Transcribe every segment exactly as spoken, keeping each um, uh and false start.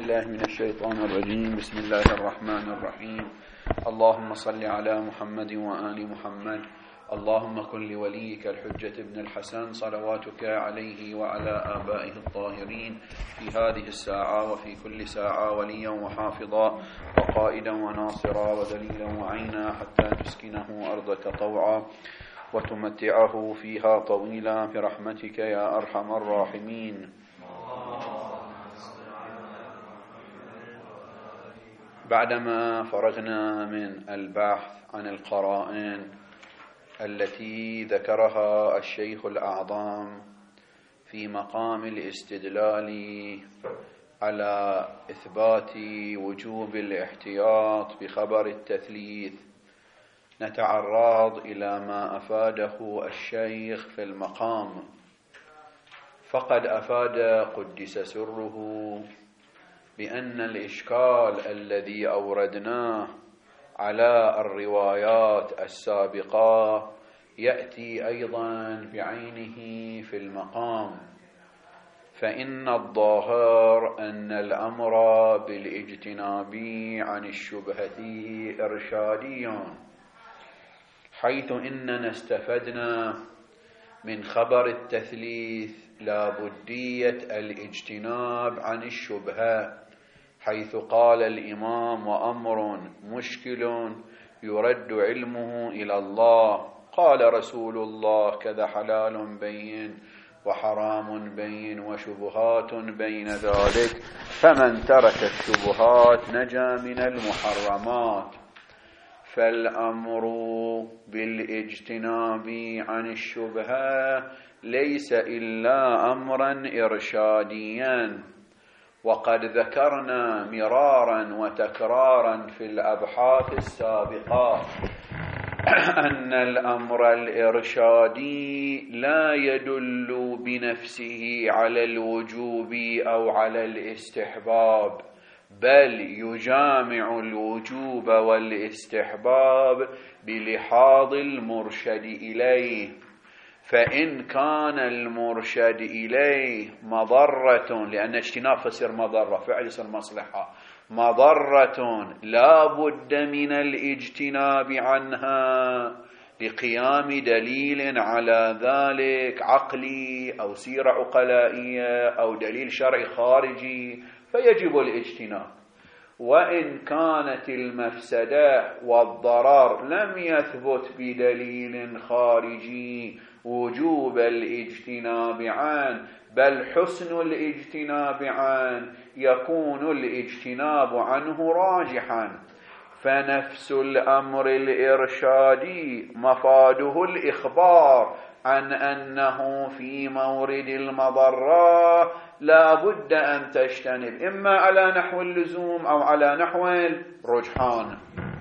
بالله من الشيطان الرجيم. بسم الله الرحمن الرحيم. اللهم صل على محمد وآل محمد. اللهم كن لوليك الحجة ابن الحسن صلواتك عليه وعلى آبائه الطاهرين في هذه الساعة وفي كل ساعة وليا وحافظا وقائدا وناصرا ودليلا وعينا حتى تسكنه أرضك طوعا وتمتعه فيها طويلا برحمتك يا أرحم الراحمين. بعدما فرغنا من البحث عن القرائن التي ذكرها الشيخ الأعظم في مقام الاستدلال على إثبات وجوب الاحتياط بخبر التثليث، نتعرض إلى ما أفاده الشيخ في المقام، فقد أفاد قدس سره بأن الإشكال الذي أوردناه على الروايات السابقة يأتي أيضا بعينه في المقام، فإن الظاهر أن الأمر بالاجتناب عن الشبهة إرشادي، حيث إننا استفدنا من خبر التثليث لابدية الاجتناب عن الشبهة، حيث قال الإمام: وأمر مشكل يرد علمه إلى الله، قال رسول الله: كذا حلال بين وحرام بين وشبهات بين ذلك، فمن ترك الشبهات نجا من المحرمات. فالأمر بالاجتناب عن الشبهة ليس إلا أمرا إرشاديا، وقد ذكرنا مرارا وتكرارا في الأبحاث السابقة أن الأمر الإرشادي لا يدل بنفسه على الوجوب أو على الاستحباب، بل يجامع الوجوب والاستحباب بلحاظ المرشد إليه. فإن كان المرشد إليه مضرة، لأن اجتناب فسر مضرة، فعل يصير مصلحة، مضرة لا بد من الاجتناب عنها لقيام دليل على ذلك عقلي أو سيرة عقلائية أو دليل شرعي خارجي، فيجب الاجتناب. وإن كانت المفسدة والضرر لم يثبت بدليل خارجي وجوب الاجتناب عنه، بل حسن الاجتناب عنه، يكون الاجتناب عنه راجحا. فنفس الأمر الإرشادي مفاده الإخبار عن أنه في مورد المضرة لا بد أن تجتنب، إما على نحو اللزوم أو على نحو الرجحان.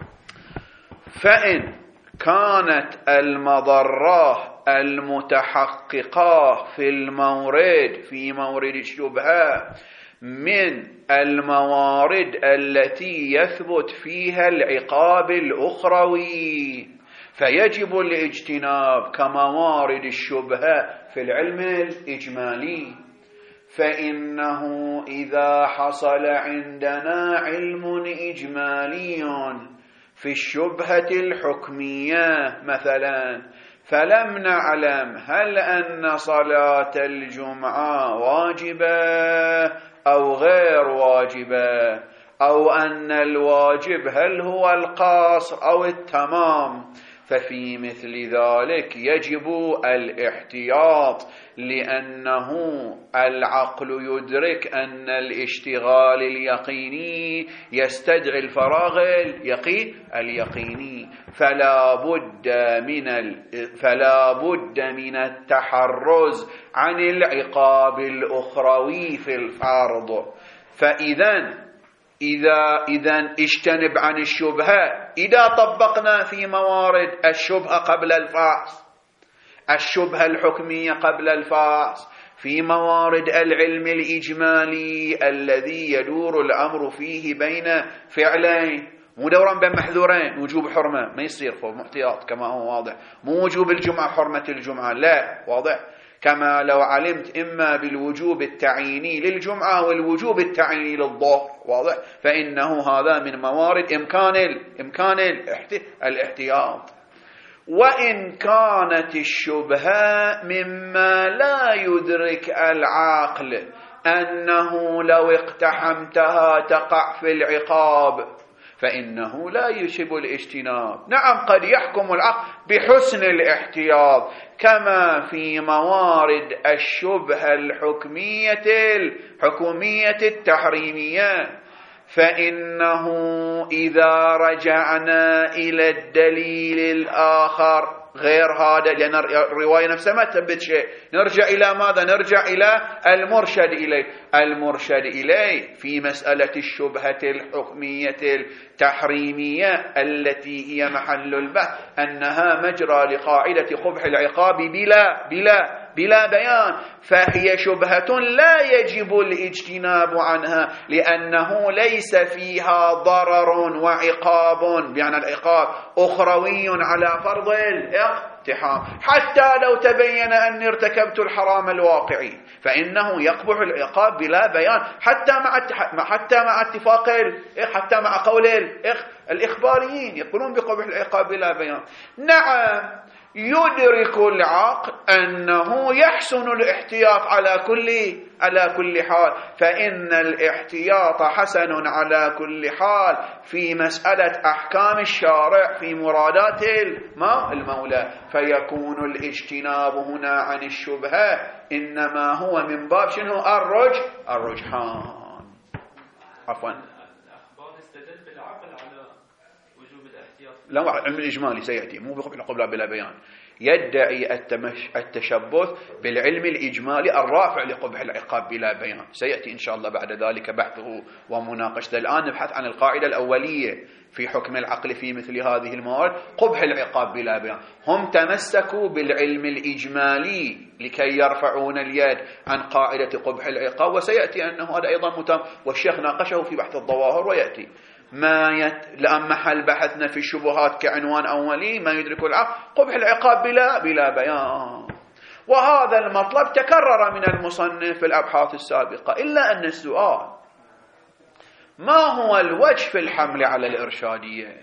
فإن كانت المضرة المتحققة في المورد في مورد الشبهة من الموارد التي يثبت فيها العقاب الأخروي، فيجب الاجتناب كموارد الشبهة في العلم الإجمالي. فإنه إذا حصل عندنا علم إجمالي في الشبهة الحكمية مثلا، فلم نعلم هل أن صلاة الجمعة واجبة أو غير واجبة، أو أن الواجب هل هو القصر أو التمام، ففي مثل ذلك يجب الاحتياط، لأنه العقل يدرك أن الاشتغال اليقيني يستدعي الفراغ اليقين اليقيني، فلا بد من ال... فلا بد من التحرز عن العقاب الأخروي في الفرض. فإذا إذا إذا اجتنب عن الشبهة، إذا طبقنا في موارد الشبهة قبل الفحص، الشبهة الحكمية قبل الفحص، في موارد العلم الإجمالي الذي يدور الأمر فيه بين فعلين، مو دوران بين محذورين، وجوب حرمة ما يصير فوق محتياط كما هو واضح، مو وجوب الجمعة حرمة الجمعة، لا واضح، كما لو علمت إما بالوجوب التعييني للجمعة والوجوب التعييني للظهر، واضح؟ فإنه هذا من موارد إمكان إمكان الاحتياط. وإن كانت الشبهة مما لا يدرك العقل أنه لو اقتحمتها تقع في العقاب، فإنه لا يشب الاجتناب. نعم قد يحكم العقل بحسن الاحتياط، كما في موارد الشبهة الحكمية الحكومية التحريمية، فإنه إذا رجعنا إلى الدليل الآخر غير هذا، لأن الرواية نفسها ما تثبت شيء، نرجع إلى ماذا؟ نرجع إلى المرشد إليه. المرشد إليه في مسألة الشبهة الحكمية التحريمية التي هي محل البحث أنها مجرى لقاعدة قبح العقاب بلا بلا بلا بيان، فهي شبهة لا يجب الاجتناب عنها، لأنه ليس فيها ضرر وعقاب، بمعنى العقاب أخروي على فرض الاقتحام. حتى لو تبين أني ارتكبت الحرام الواقعي فإنه يقبح العقاب بلا بيان، حتى مع حتى مع اتفاق حتى مع قول الإخباريين يقولون بقبح العقاب بلا بيان. نعم يدرك العقل أنه يحسن الاحتياط على كل على كل حال، فإن الاحتياط حسن على كل حال في مسألة أحكام الشارع في مرادات المولى، فيكون الاجتناب هنا عن الشبهة إنما هو من باب شنو؟ الرج الرجحان. عفوا لا، علم الإجمالي سيأتي، مو بقبح العقاب بلا بيان. يدعي التشبث بالعلم الإجمالي الرافع لقبح العقاب بلا بيان، سيأتي إن شاء الله بعد ذلك بحثه ومناقشته. الآن نبحث عن القاعدة الأولية في حكم العقل في مثل هذه الموارد، قبح العقاب بلا بيان. هم تمسكوا بالعلم الإجمالي لكي يرفعون اليد عن قاعدة قبح العقاب، وسيأتي أنه هذا أيضا متم، والشيخ ناقشه في بحث الظواهر ويأتي. ما يت... لأن محل بحثنا في الشبهات كعنوان أولي ما يدرك العقل قبح العقاب بلا بلا بيان. وهذا المطلب تكرر من المصنف في الأبحاث السابقة، إلا أن السؤال ما هو الوجه في الحمل على الإرشادية،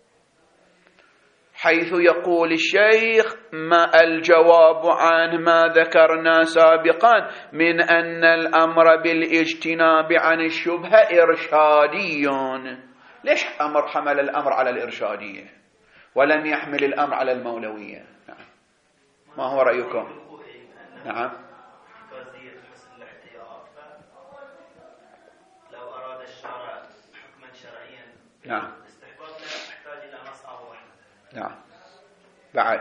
حيث يقول الشيخ ما الجواب عن ما ذكرنا سابقا من أن الأمر بالاجتناب عن الشبهة إرشادي. ليش أمر حمل الأمر على الإرشادية ولم يحمل الأمر على المولوية؟ نعم. ما هو رأيكم؟ نعم. لو أراد الشرع حكما شرعيا نعم استحباب لا يحتاج إلى نص أو رحمة. نعم. بعد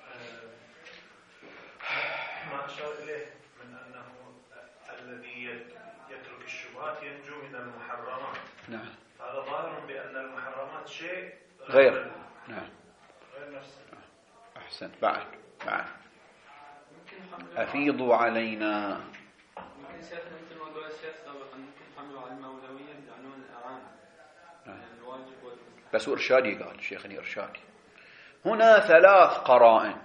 ما أشار إليه من أنه الذي يترك الشبهات ينجو من المحرمات. نعم. هذا ظاهر بأن المحرمات شيء غير غير نعم غير نفسه. أحسن. بعد بعد أفيضوا علينا. ممكن شيخنا مثل ما قال الشيخ سابقا ممكن حمله على المولوية بعنوان الإعانة. نعم. يعني الواجب والمستحب. بس إرشادي قال شيخني إرشادي. هنا ثلاث قرائن.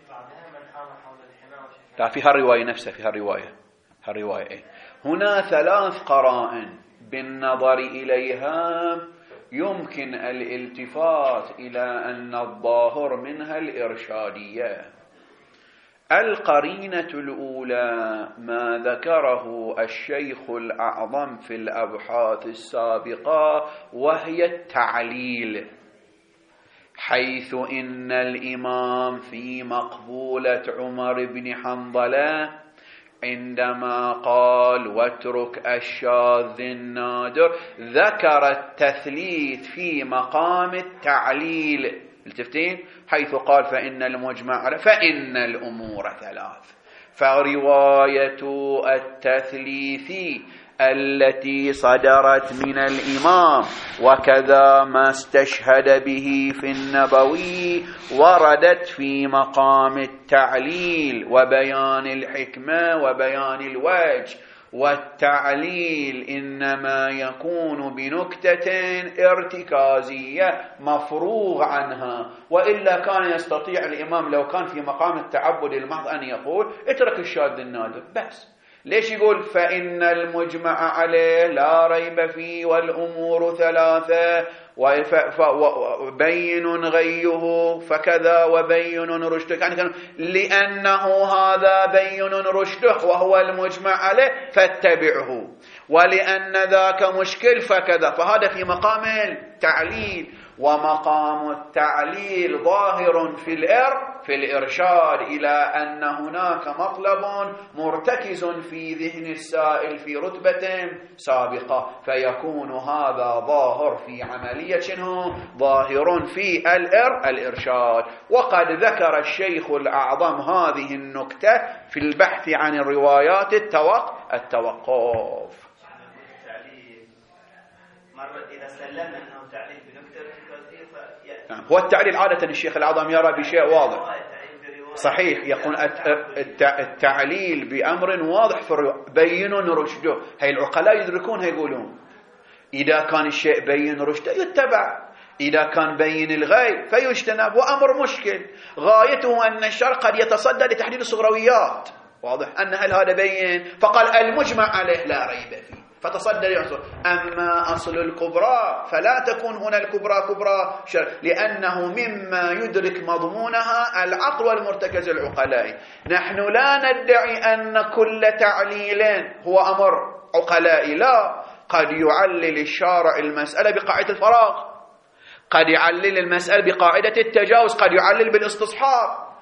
لا في هالرواية نفسها، في هالرواية هالرواية إيه؟ هنا ثلاث قرائن بالنظر إليها يمكن الالتفات إلى أن الظاهر منها الإرشادية. القرينة الأولى ما ذكره الشيخ الأعظم في الأبحاث السابقة، وهي التعليل، حيث إن الإمام في مقبولة عمر بن حنظلة عندما قال واترك الشاذ النادر ذكر التثليث في مقام التعليل، التفتين، حيث قال فإن المجمع على فإن الأمور ثلاث. فرواية التثليث التي صدرت من الإمام وكذا ما استشهد به في النبوي وردت في مقام التعليل وبيان الحكمة وبيان الوجه، والتعليل إنما يكون بنكتة ارتكازية مفروغ عنها، وإلا كان يستطيع الإمام لو كان في مقام التعبد المحض أن يقول اترك الشاذ النادر بس. ليش يقول فإن المجمع عليه لا ريب فيه والأمور ثلاثة وبين غيه فكذا وبين رشده، يعني كان لأنه هذا بين رشده وهو المجمع عليه فاتبعه، ولأن ذاك مشكل فكذا، فهذا في مقام التعليل. ومقام التعليل ظاهر في الإر في الإرشاد إلى أن هناك مطلب مرتكز في ذهن السائل في رتبة سابقة، فيكون هذا ظاهر في عملية شنو؟ ظاهر في الإر الإرشاد. وقد ذكر الشيخ الأعظم هذه النكتة في البحث عن الروايات التوق... التوقف. إذا سلمنا أنه تعليل بنكتة ارتكازية فيأتي هو التعليل عادة الشيخ الأعظم يرى بشيء واضح، صحيح، يكون التعليل بأمر واضح في الرواية بين رشده. هاي العقلاء يدركون، يقولون إذا كان الشيء بين رشده يتبع، إذا كان بين الغي فيجتنب، وأمر مشكل غايته أن الشرع قد يتصدى لتحديد الصغرويات، واضح أن هل هذا بين، فقال المجمع عليه لا ريب فيه فتصدى لعنصر. أما أصل الكبرى فلا تكون هنا الكبرى كبرى شر، لأنه مما يدرك مضمونها العقل والمرتكز العقلائي. نحن لا ندعي أن كل تعليل هو أمر عقلائي، لا، قد يعلل الشارع المسألة بقاعدة الفراغ، قد يعلل المسألة بقاعدة التجاوز، قد يعلل بالاستصحاب،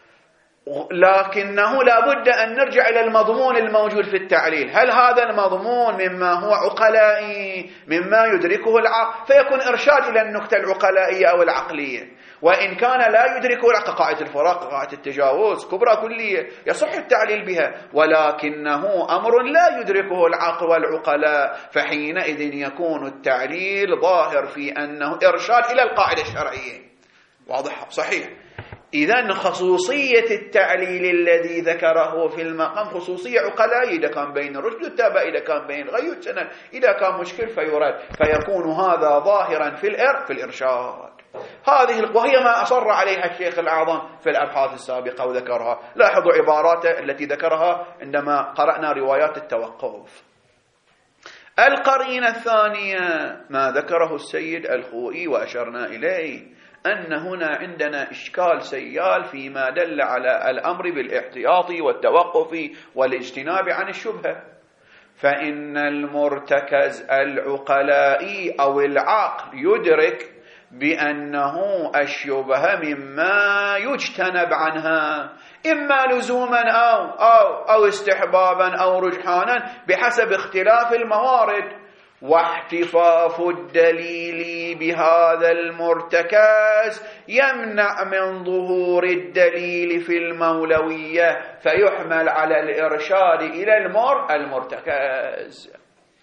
لكنه لا بد أن نرجع إلى المضمون الموجود في التعليل. هل هذا المضمون مما هو عقلائي مما يدركه العقل فيكون إرشاد إلى النكتة العقلائية أو العقلية، وإن كان لا يدركه العقل قاعدة الفراق قاعدة التجاوز كبرى كلية يصح التعليل بها، ولكنه أمر لا يدركه العقل والعقلاء، فحينئذ يكون التعليل ظاهر في أنه إرشاد إلى القاعدة الشرعية. واضح؟ صحيح. إذن خصوصية التعليل الذي ذكره في المقام خصوصية عقلائية، إذا كان بين الرشد والتابع، إذا كان بين الغي والسنن، إذا كان مشكل فيرد، فيكون هذا ظاهرا في الإر في الإرشاد. هذه وهي ما أصر عليها الشيخ الأعظم في الأبحاث السابقة وذكرها. لاحظوا عباراته التي ذكرها عندما قرأنا روايات التوقف. القرينة الثانية ما ذكره السيد الخوئي وأشرنا إليه، أن هنا عندنا إشكال سيال فيما دل على الأمر بالاحتياط والتوقف والاجتناب عن الشبهة. فإن المرتكز العقلائي أو العقل يدرك بأنه الشبهة مما يجتنب عنها، إما لزوما أو, أو, أو استحبابا أو رجحانا بحسب اختلاف الموارد. واحتفاف الدليل بهذا المرتكز يمنع من ظهور الدليل في المولوية فيحمل على الإرشاد إلى المر المرتكز.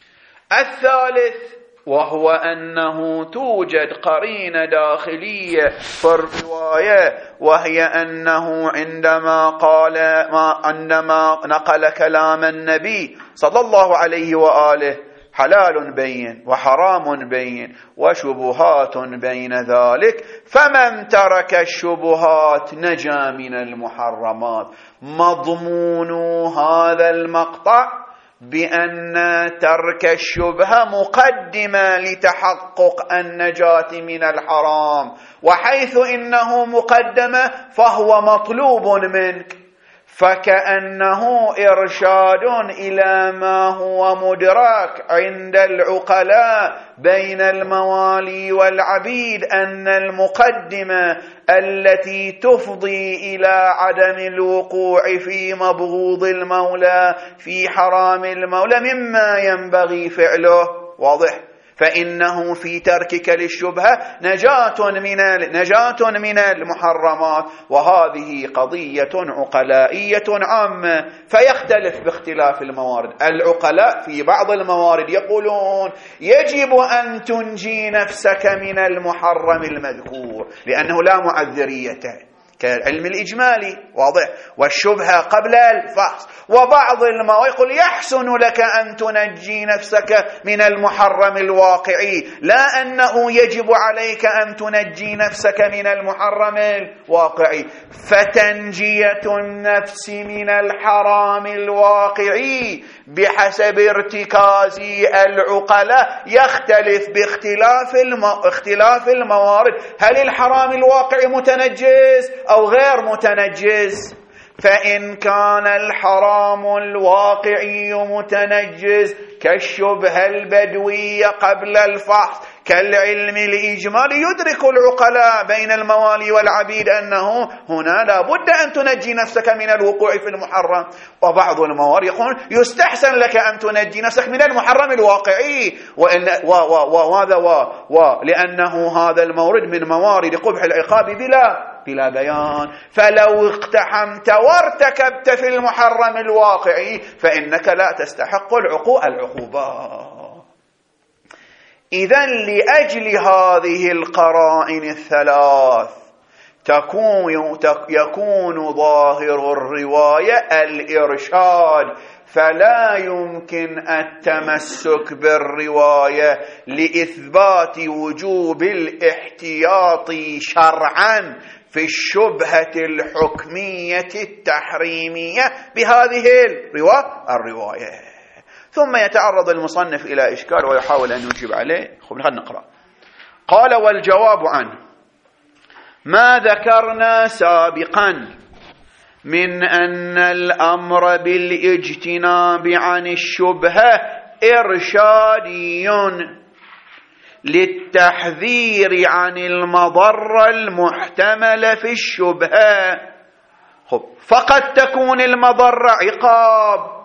الثالث وهو أنه توجد قرينة داخلية في الرواية، وهي أنه عندما قال ما عندما نقل كلام النبي صلى الله عليه وآله حلال بين وحرام بين وشبهات بين ذلك، فمن ترك الشبهات نجا من المحرمات. مضمون هذا المقطع بأن ترك الشبهة مقدمة لتحقق النجاة من الحرام، وحيث إنه مقدمة فهو مطلوب منك، فكأنه إرشاد إلى ما هو مدرك عند العقلاء بين الموالي والعبيد، أن المقدمة التي تفضي إلى عدم الوقوع في مبغوض المولى في حرام المولى مما ينبغي فعله. واضح؟ فإنه في تركك للشبهة نجاة من نجاة من المحرمات، وهذه قضية عقلائية عامة، فيختلف باختلاف الموارد. العقلاء في بعض الموارد يقولون يجب أن تنجي نفسك من المحرم المذكور لأنه لا معذرية، كالعلم الإجمالي واضح، والشبهة قبل الفحص. وبعض المواضع يقول يحسن لك أن تنجي نفسك من المحرم الواقعي، لا أنه يجب عليك أن تنجي نفسك من المحرم الواقعي. فتنجية النفس من الحرام الواقعي بحسب ارتكاز العقلاء يختلف باختلاف الم... اختلاف الموارد. هل الحرام الواقعي متنجس أو غير متنجس؟ فإن كان الحرام الواقعي متنجس كالشبهة البدوية قبل الفحص كالعلم الإجمالي، يدرك العقلاء بين الموالي والعبيد أنه هنا لا بد أن تنجي نفسك من الوقوع في المحرم. وبعض الموارد يقول يستحسن لك أن تنجي نفسك من المحرم الواقعي، وهذا ولأنه هذا المورد من موارد قبح العقاب بلا بلا بيان. فلو اقتحمت وارتكبت في المحرم الواقعي فإنك لا تستحق العقوبة. إذن لأجل هذه القرائن الثلاث تكون يكون ظاهر الرواية الإرشاد، فلا يمكن التمسك بالرواية لإثبات وجوب الاحتياط شرعا في الشبهة الحكمية التحريمية بهذه الرواية. ثم يتعرض المصنف إلى إشكال ويحاول أن يجيب عليه. خلينا نقرأ. قال: والجواب عنه ما ذكرنا سابقا من أن الأمر بالاجتناب عن الشبهة إرشادي للتحذير عن المضرة المحتملة في الشبهة. خب، فقد تكون المضرة عقاب،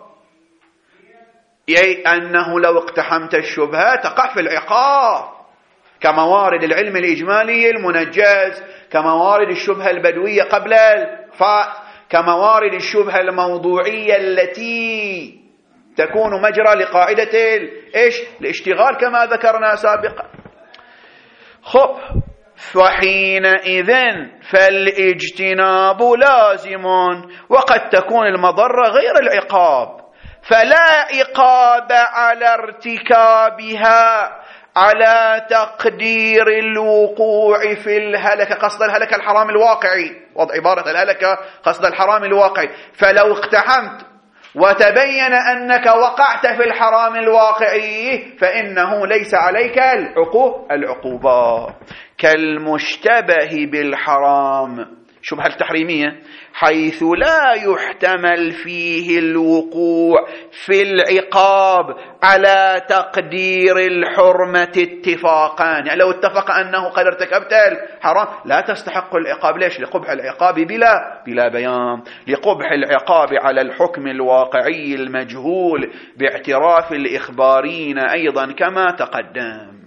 أي أنه لو اقتحمت الشبهة تقع في العقاب كموارد العلم الإجمالي المنجز، كموارد الشبهة البدوية قبل الفحص، كموارد الشبهة الموضوعية التي تكون مجرى لقاعدة إيش؟ الاشتغال كما ذكرنا سابقا. خب، فحينئذ فالاجتناب لازم، وقد تكون المضرة غير العقاب، فلا عقاب على ارتكابها على تقدير الوقوع في الهلكة، قصد الهلكة الحرام الواقعي، وضع عبارة الهلكة قصد الحرام الواقعي. فلو اقتحمت وتبين أنك وقعت في الحرام الواقعي فإنه ليس عليك العقوبة. كالمشتبه بالحرام، شبهة التحريمية، حيث لا يحتمل فيه الوقوع في العقاب على تقدير الحرمة اتفاقا. يعني لو اتفق أنه قد ارتكبت الحرام لا تستحق العقاب. ليش؟ لقبح العقاب بلا بلا بيان، لقبح العقاب على الحكم الواقعي المجهول باعتراف الإخبارين أيضا كما تقدم.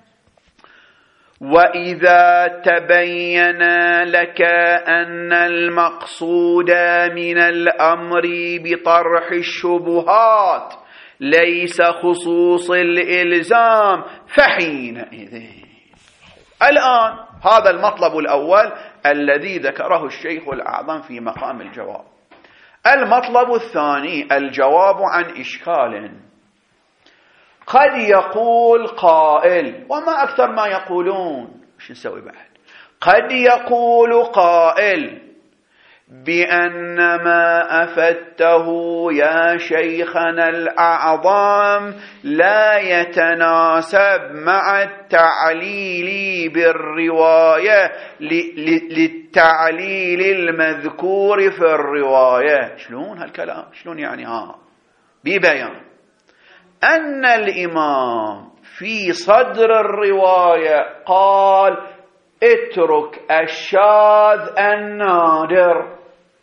وإذا تبين لك أن المقصود من الأمر بطرح الشبهات ليس خصوص الإلزام فحينئذ. الآن هذا المطلب الأول الذي ذكره الشيخ الأعظم في مقام الجواب. المطلب الثاني الجواب عن إشكال. قد يقول قائل، وما أكثر ما يقولون، شو نسوي بعد؟ قد يقول قائل بأن ما أفدته يا شيخنا الأعظم لا يتناسب مع التعليل بالرواية للتعليل المذكور في الرواية. شلون هالكلام؟ شلون يعني؟ ها ببيان أن الإمام في صدر الرواية قال اترك الشاذ النادر،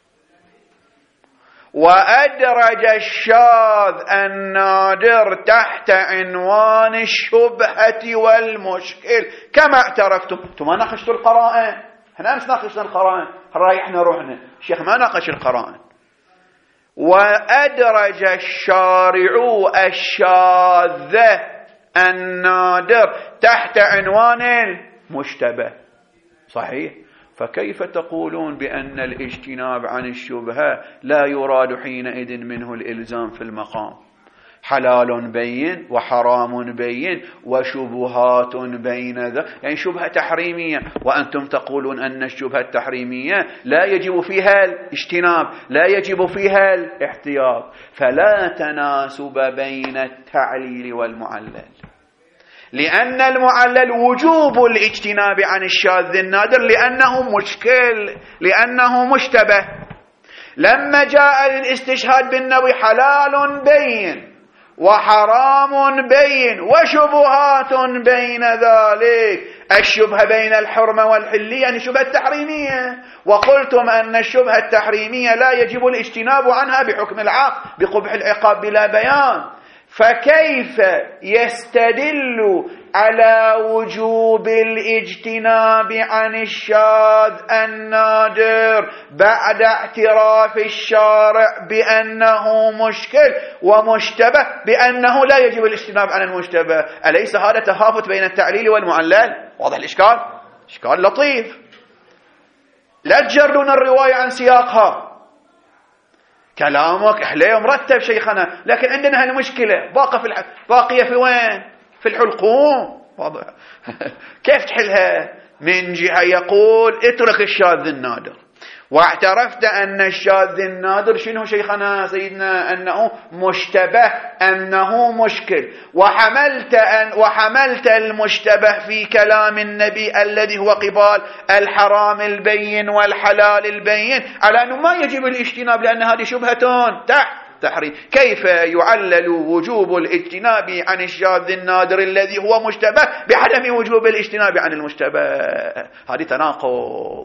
وأدرج الشاذ النادر تحت عنوان الشبهة والمشكل كما اعترفتم. انتم ما ناقشتوا القرائن، احنا مش ناقشنا القرائن، رايحنا روحنا، الشيخ ما ناقش القرائن. وأدرج الشارع الشاذ النادر تحت عنوان المشتبه. صحيح، فكيف تقولون بأن الاجتناب عن الشبهة لا يراد حينئذ منه الإلزام في المقام؟ حلال بين وحرام بين وشبهات بين ذا، يعني شبهة تحريمية، وأنتم تقولون أن الشبهة التحريمية لا يجب فيها الاجتناب، لا يجب فيها الاحتياط، فلا تناسب بين التعليل والمعلل، لأن المعلل وجوب الاجتناب عن الشاذ النادر لأنه مشكل، لأنه مشتبه. لما جاء للاستشهاد بالنبي حلال بين وحرام بين وشبهات بين ذلك، الشبهة بين الحرمة والحلية يعني شبهة تحريمية، وقلتم أن الشبهة التحريمية لا يجب الاجتناب عنها بحكم العقل بقبح العقاب بلا بيان، فكيف يستدل على وجوب الاجتناب عن الشاذ النادر بعد اعتراف الشارع بأنه مشكل ومشتبه بأنه لا يجب الاجتناب عن المشتبه؟ أليس هذا تهافت بين التعليل والمعلل؟ واضح الإشكال؟ إشكال لطيف. لا تجردون الرواية عن سياقها، كلامك حليه مرتب شيخنا، لكن عندنا هالمشكلة باقية في الح... باقية في وين؟ في الحلقوم. واضح. كيف تحلها؟ من جهة يقول اترك الشاذ النادر، واعترفت أن الشاذ النادر شنو شيخنا سيدنا؟ أنه مشتبه، أنه مشكل، وحملت أن وحملت المشتبه في كلام النبي الذي هو قبال الحرام البين والحلال البين على أنه ما يجب الاجتناب لأن هذه شبهة تحت تحريم. كيف يعلل وجوب الاجتناب عن الشاذ النادر الذي هو مشتبه بعدم وجوب الاجتناب عن المشتبه؟ هذه تناقض.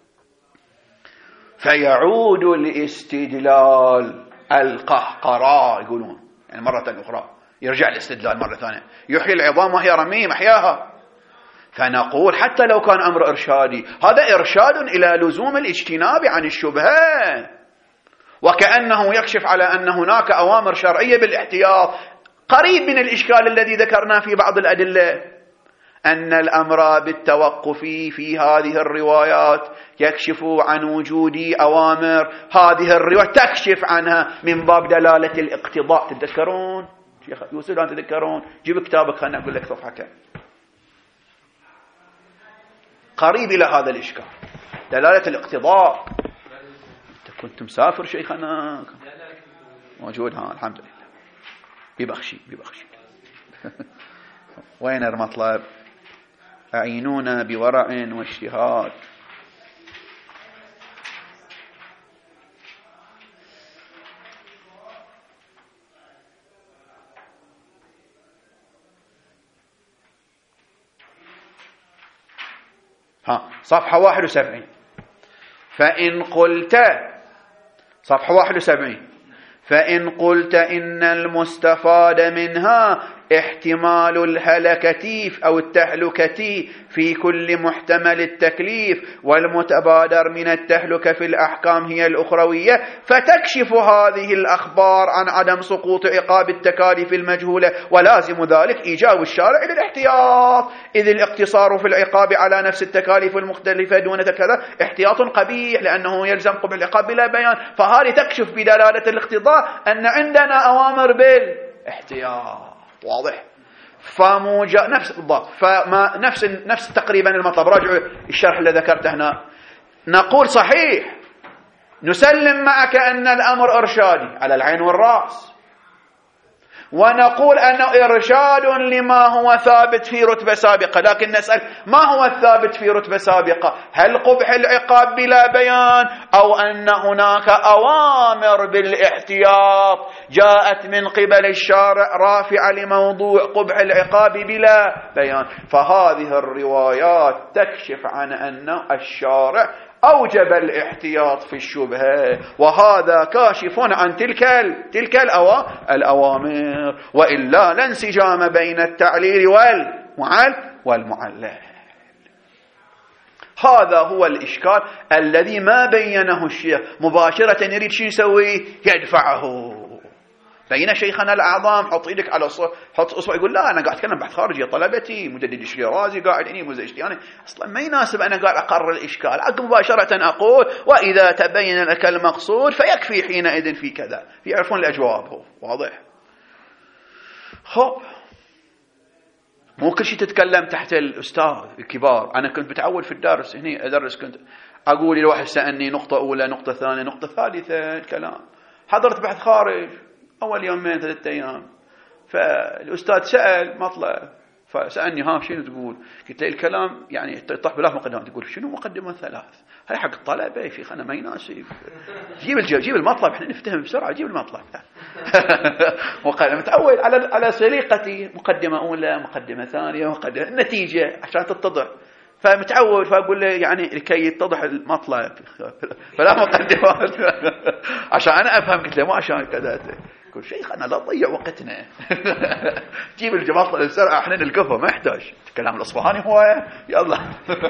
فيعود الاستدلال القهقراء يقولون، يعني مرة أخرى يرجع الاستدلال مرة ثانية، يحيي العظام وهي رميم أحياها. فنقول حتى لو كان أمر إرشادي، هذا إرشاد إلى لزوم الاجتناب عن الشبهة، وكأنه يكشف على أن هناك أوامر شرعية بالاحتياط، قريب من الإشكال الذي ذكرنا في بعض الأدلة، أن الأمر بالتوقف في هذه الروايات يكشف عن وجود أوامر هذه الروايات تكشف عنها من باب دلالة الاقتضاء. تتذكرون شيخ يوسف؟ أن تذكرون؟ جيب كتابك خلنا أقول لك صفحة كم قريب إلى هذا الإشكال، دلالة الاقتضاء. أنت كنت مسافر شيخنا؟ موجود؟ ها الحمد لله. ببخشي ببخشي. وين المطلب؟ أعينونا بورع واجتهاد. ها صفحة واحد وسبعين. فإن قلت صفحة واحد وسبعين فإن قلت إن المستفاد منها احتمال الهلكة أو التهلكة في كل محتمل التكليف، والمتبادر من التهلكة في الأحكام هي الأخروية، فتكشف هذه الأخبار عن عدم سقوط عقاب التكاليف المجهولة، ولازم ذلك إيجاب الشارع للاحتياط، إذ الاقتصار في العقاب على نفس التكاليف المختلفة دون كذا احتياط قبيح، لأنه يلزم قبح العقاب بلا بيان. فهذه تكشف بدلالة الاقتضاء أن عندنا أوامر بالاحتياط. واضح؟ فموجا نفس الضبط، فما نفس نفس تقريبا المطلب. راجعوا الشرح اللي ذكرته هنا. نقول صحيح نسلم معك أن الأمر إرشادي على العين والرأس، ونقول أنه إرشاد لما هو ثابت في رتبة سابقة، لكن نسأل ما هو الثابت في رتبة سابقة؟ هل قبح العقاب بلا بيان، أو أن هناك أوامر بالاحتياط جاءت من قبل الشارع رافعة لموضوع قبح العقاب بلا بيان؟ فهذه الروايات تكشف عن أن الشارع أوجب الاحتياط في الشبهة، وهذا كاشف عن تلك تلك الأوامر، وإلا لا انسجام بين التعليل والمعل والمعلل. هذا هو الإشكال الذي ما بينه الشيخ مباشرة، يريد شو يسوي؟ يدفعه بين شيخنا الأعظم حط إيدك على صو... حط أصبع يقول لا أنا قاعد أتكلم بحث خارجي طلبتي مجدد الشيرازي قاعد إني مزجتياني أصلا ما يناسب أنا قاعد أقرر الإشكال عقب مباشرة أقول وإذا تبين لك المقصود فيكفي حينئذ في كذا يعرفون الأجواب هو واضح. خب مو كل شيء تتكلم تحت الأستاذ الكبار. أنا كنت متعود في الدرس هنا أدرس كنت أقول لواحد سألني نقطة أولى نقطة ثانية نقطة ثالثة الكلام. حضرت بحث خارج أول يومين ثلاثة أيام فالأستاذ سأل مطلب فسألني ها شنو تقول؟ قلت له الكلام يعني تطرح بلا مقدمة. تقول شنو مقدمة ثلاث؟ هاي حق الطلبة يا شيخ أنا ما يناسب. جيب الجو جيب المطلب احنا نفتهم بسرعة جيب المطلب. وقال متعود على على سليقتي مقدمة أولى مقدمة ثانية مقدمة النتيجة عشان تتضح فمتعود فأقول له يعني لكي يتضح المطلب فلا مقدمات عشان أنا أفهم. قلت له ما عشان كذا. يقول شيخ أنا لا تضيع وقتنا جيب المطلب بسرعة احنا نلقفه ما يحتاج كلام الأصفهاني هو يلا.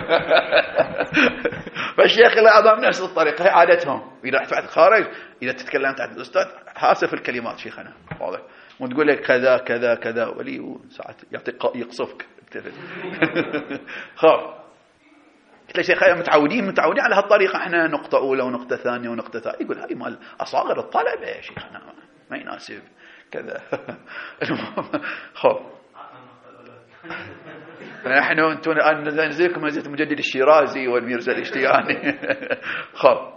فالشيخ الأعظم نفس الطريقة هي عادتهم إذا رحت خارج إذا تتكلمت عن الأستاذ حاسف الكلمات شيخنا واضح وتقول لك كذا كذا كذا ولي وساعات يعطيك يقصفك. خاف قلت له شيخ متعودين متعودين على هالطريقة احنا نقطة أولى ونقطة ثانية ونقطة ثالثة. يقول هاي مال أصاغر الطلبة يا شيخنا ما يناسب كذا. خاف فنحن انتم ننزلكم منزلة مجدد الشيرازي والميرزا الاشتياني. خاف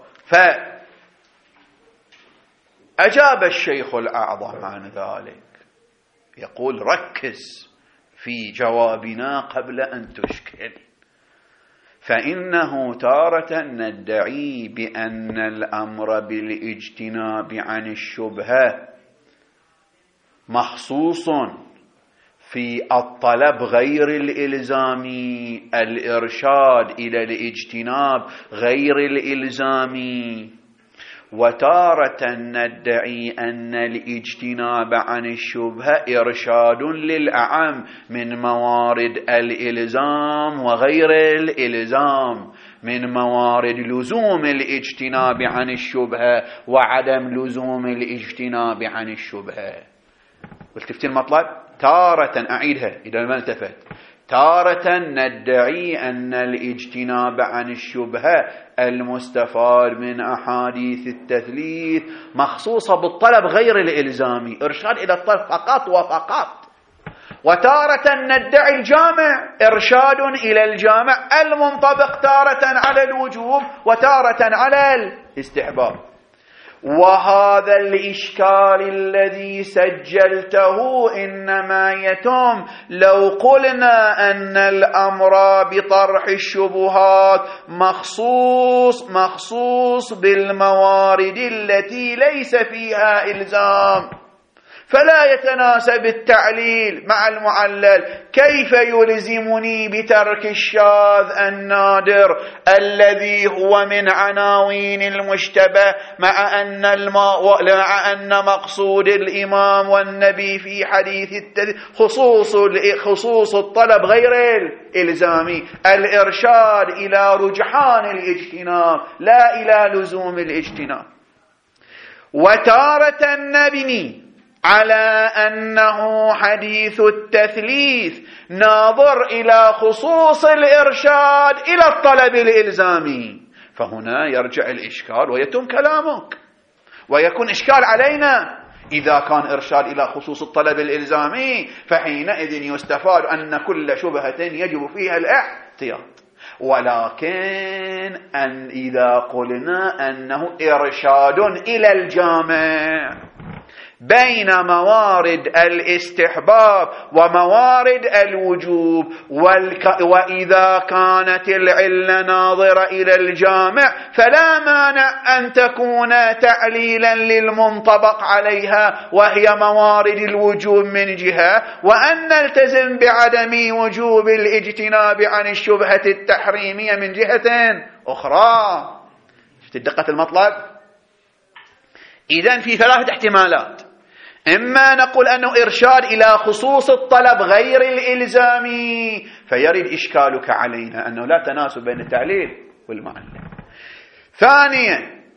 فأجاب الشيخ الأعظم عن ذلك يقول ركز في جوابنا قبل أن تشكل فإنه تارة ندعي بأن الأمر بالاجتناب عن الشبهة مخصوص في الطلب غير الإلزامي الإرشاد إلى الاجتناب غير الإلزامي وتارة ندعي أن الاجتناب عن الشبهة إرشاد للأعم من موارد الإلزام وغير الإلزام من موارد لزوم الاجتناب عن الشبهة وعدم لزوم الاجتناب عن الشبهة. والتفتي المطلب تارة أعيدها إذا ما التفت تارة ندعي أن الاجتناب عن الشبهة المستفاد من أحاديث التثليث مخصوصة بالطلب غير الإلزامي إرشاد إلى الطلب فقط وفقط وتارة ندعي الجامع إرشاد إلى الجامع المنطبق تارة على الوجوب وتارة على الاستحباب. وهذا الإشكال الذي سجلته إنما يتم لو قلنا أن الأمر بطرح الشبهات مخصوص مخصوص بالموارد التي ليس فيها إلزام فلا يتناسب التعليل مع المعلل. كيف يلزمني بترك الشاذ النادر الذي هو من عناوين المشتبه مع أن الماء مع أن مقصود الإمام والنبي في حديث التثليث خصوص خصوص الطلب غير الإلزامي الإرشاد إلى رجحان الاجتناب لا إلى لزوم الاجتناب. وتارة نبني على أنه حديث التثليث ناظر إلى خصوص الإرشاد إلى الطلب الإلزامي فهنا يرجع الإشكال ويتم كلامك ويكون إشكال علينا. إذا كان إرشاد إلى خصوص الطلب الإلزامي فحينئذ يستفاد أن كل شبهة يجب فيها الاحتياط. ولكن أن إذا قلنا أنه إرشاد إلى الجامع بين موارد الاستحباب وموارد الوجوب والك... وإذا كانت العلة ناظرة إلى الجامع فلا مانع أن تكون تعليلا للمنطبق عليها وهي موارد الوجوب من جهة وأن نلتزم بعدم وجوب الاجتناب عن الشبهة التحريمية من جهة أخرى. شفت دقة المطلب؟ إذن في ثلاثة احتمالات. إما نقول أنه إرشاد إلى خصوص الطلب غير الإلزامي فيرد إشكالك علينا أنه لا تناسب بين التعليل والمعلل. ثانيا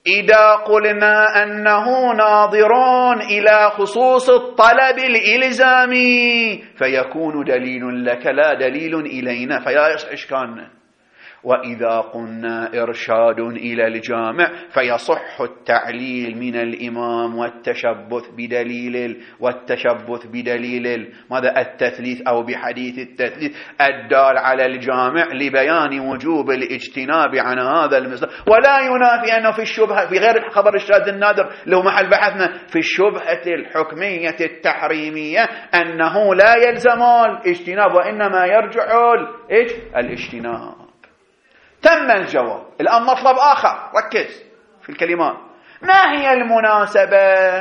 إذا قلنا أنه ناظر إلى خصوص الطلب الإلزامي فيكون دليل لك لا دليل إلينا فيا إشكالنا. وإذا قلنا إرشاد إلى الجامع فيصح التعليل من الإمام والتشبث بدليل والتشبث بدليل ماذا التثليث أو بحديث التثليث الدال على الجامع لبيان وجوب الاجتناب عن هذا المصدر. ولا ينافي أنه في الشبهة في غير خبر الشاذ النادر لو محل بحثنا في الشبهة الحكمية التحريمية أنه لا يلزم الاجتناب وإنما يرجع الاجتناب. تم الجواب. الآن مطلب آخر ركز في الكلمات. ما هي المناسبة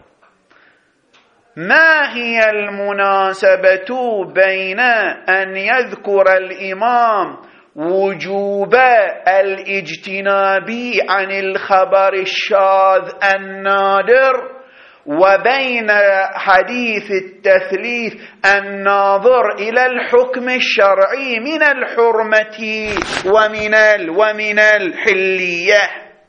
ما هي المناسبة بين أن يذكر الإمام وجوب الاجتناب عن الخبر الشاذ النادر وبين حديث التثليث الناظر إلى الحكم الشرعي من الحرمة ومن ال ومن الحلية؟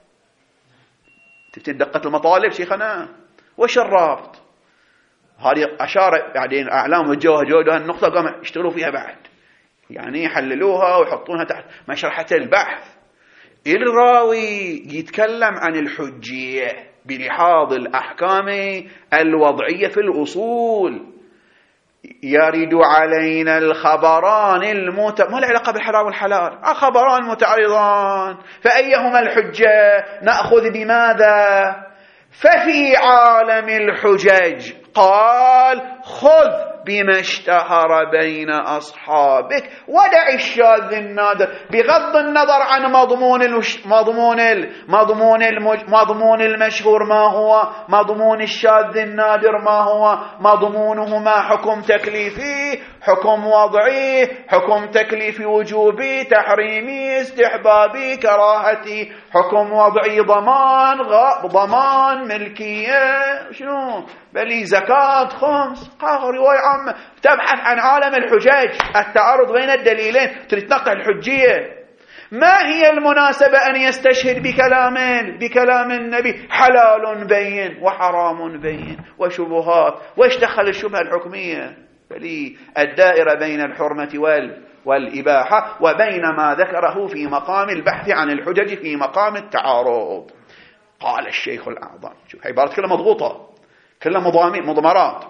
تبتدي دقة المطالب شيخنا. وش الرابط؟ هذه أشار بعدين أعلام وجوه جوده النقطة قاموا يشتغلوا فيها بعد، يعني يحللوها ويحطونها تحت مشرحة البحث. الراوي يتكلم عن الحجية بلحاظ الأحكام الوضعية في الأصول. يرد علينا الخبران المت... ما له علاقة بالحلال والحلال، خبران متعارضان فأيهما الحجة نأخذ بماذا؟ ففي عالم الحجج قال خذ بما اشتهر بين أصحابك ودع الشاذ النادر بغض النظر عن مضمون المش... مضمون ال... مضمون المج... مضمون المشهور ما هو، مضمون الشاذ النادر ما هو، مضمونهما حكم تكليفي، حكم وضعي، حكم تكليفي وجوبي، تحريمي، استحبابي، كراهتي، حكم وضعي ضمان غ... ضمان ملكية، شنو بلي زكاة خمس، رواية عامة. تبحث عن عالم الحجاج التعارض بين الدليلين تتنقل الحجية. ما هي المناسبة أن يستشهد بكلام بكلام النبي حلال بين وحرام بين وشبهات، وإيش دخل الشبهة الحكمية؟ بلي الدائرة بين الحرمة وال والإباحة وبين ما ذكره في مقام البحث عن الحجج في مقام التعارض. قال الشيخ الأعظم، شوف عبارة كلها مضغوطة كلها مضمرات.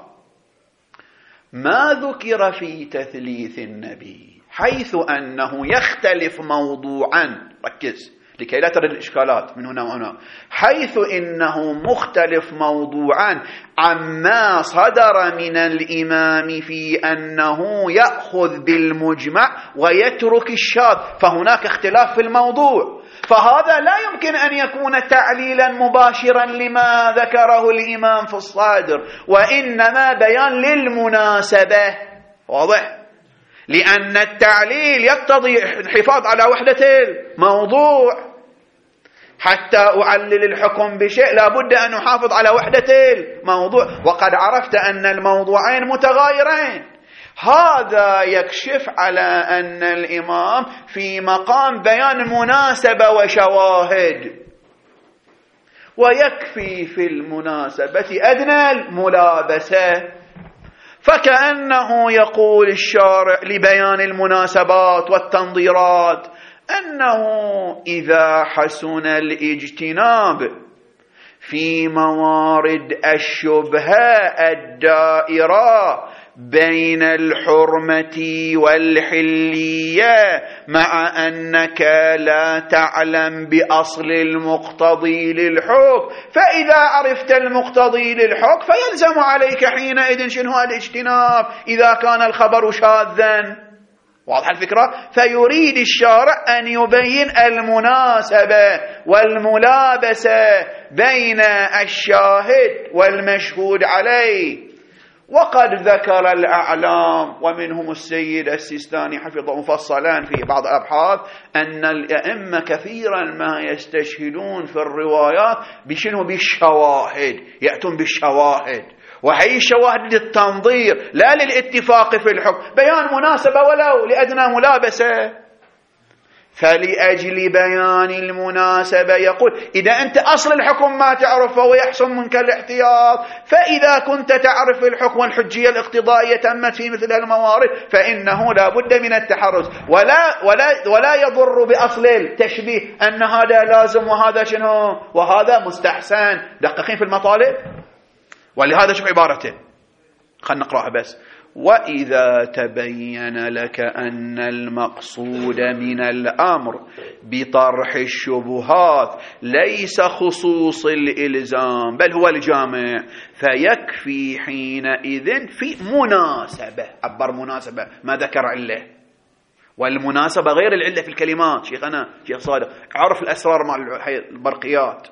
ما ذكر في تثليث النبي حيث أنه يختلف موضوعا، ركز لكي لا ترد الإشكالات من هنا وهنا، حيث إنه مختلف موضوعا عما صدر من الإمام في أنه يأخذ بالمجمع ويترك الشاذ، فهناك اختلاف في الموضوع. فهذا لا يمكن أن يكون تعليلا مباشرا لما ذكره الإمام في الصادر، وإنما بيان للمناسبة. واضح؟ لأن التعليل يقتضي الحفاظ على وحدة الموضوع. حتى أعلل الحكم بشيء لا بد أن أحافظ على وحدة الموضوع، وقد عرفت أن الموضوعين متغايرين. هذا يكشف على أن الإمام في مقام بيان مناسبة وشواهد، ويكفي في المناسبة أدنى الملابسة. فكأنه يقول الشارع لبيان المناسبات والتنظيرات أنه إذا حسن الاجتناب في موارد الشبهة الدائرة بين الحرمة والحلية، مع أنك لا تعلم بأصل المقتضي للحكم، فإذا عرفت المقتضي للحكم فيلزم عليك حينئذ شنو الاجتناب إذا كان الخبر شاذا. واضح الفكرة؟ فيريد الشارع أن يبين المناسبة والملابسة بين الشاهد والمشهود عليه. وقد ذكر الأعلام ومنهم السيد السيستاني حفظه مفصلا في بعض الأبحاث أن الأئمة كثيرا ما يستشهدون في الروايات بشنو؟ بالشواهد، يأتون بالشواهد، وهي الشواهد للتنظير لا للاتفاق في الحكم، بيان مناسبة ولو لأدنى ملابسة. فلأجل بيان المناسبة يقول إذا أنت أصل الحكم ما تعرفه ويحصل منك الاحتياط، فإذا كنت تعرف الحكم والحجية الاقتضائية تمت في مثل الموارد فإنه لا بد من التحرز، ولا, ولا, ولا يضر بأصل التشبيه أن هذا لازم وهذا شنو وهذا مستحسن. دقيقين في المطالب. ولهذا شوف عبارته، خلنا نقرأها بس. وإذا تبين لك أن المقصود من الأمر بطرح الشبهات ليس خصوص الإلزام بل هو الجامع، فيكفي حينئذ في مناسبة. عبر مناسبة، ما ذكر علة، والمناسبة غير العلة في الكلمات. شيخنا شيخ صادق عرف الأسرار مع البرقيات.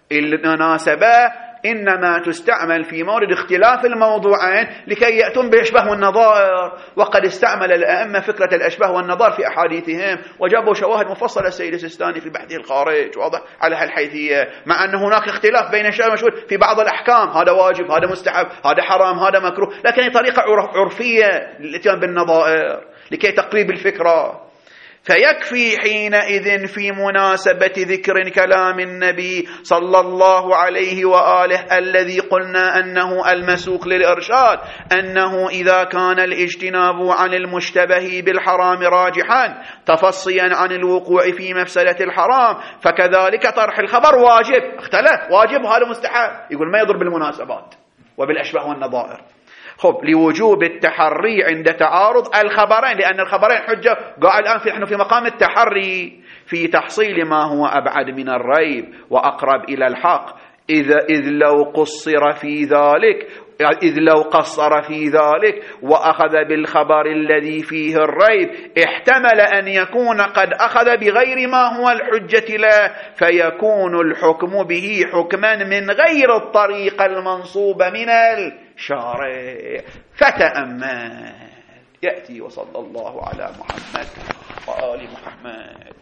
المناسبة إنما تستعمل في مورد اختلاف الموضوعين لكي يأتون بأشباه والنظائر، وقد استعمل الأئمة فكرة الأشباه والنظائر في أحاديثهم وجابوا شواهد مفصلة السيد السيستاني في بحثه الخارج واضح على هالحيثية، مع أن هناك اختلاف بين الشيء المشهور في بعض الأحكام، هذا واجب هذا مستحب هذا حرام هذا مكروه، لكن هي طريقة عرفية للإتيان بالنظائر لكي تقريب الفكرة. فيكفي حينئذ في مناسبة ذكر كلام النبي صلى الله عليه وآله الذي قلنا أنه المسوق للإرشاد أنه إذا كان الاجتناب عن المشتبه بالحرام راجحا تفصيا عن الوقوع في مفسدة الحرام، فكذلك طرح الخبر واجب. اختلف، واجب وهذا مستحب، يقول ما يضر بالمناسبات وبالأشباه والنظائر. خب، لوجوب التحري عند تعارض الخبرين، لأن الخبرين حجة. قاعد الآن في نحن في مقام التحري في تحصيل ما هو أبعد من الريب وأقرب إلى الحق، إذ, إذ لو قصر في ذلك إذ لو قصر في ذلك وأخذ بالخبر الذي فيه الريب احتمل أن يكون قد أخذ بغير ما هو الحجة له، فيكون الحكم به حكما من غير الطريقة المنصوبة من الشارع. فتأمل. يأتي وصلى الله على محمد وآل محمد.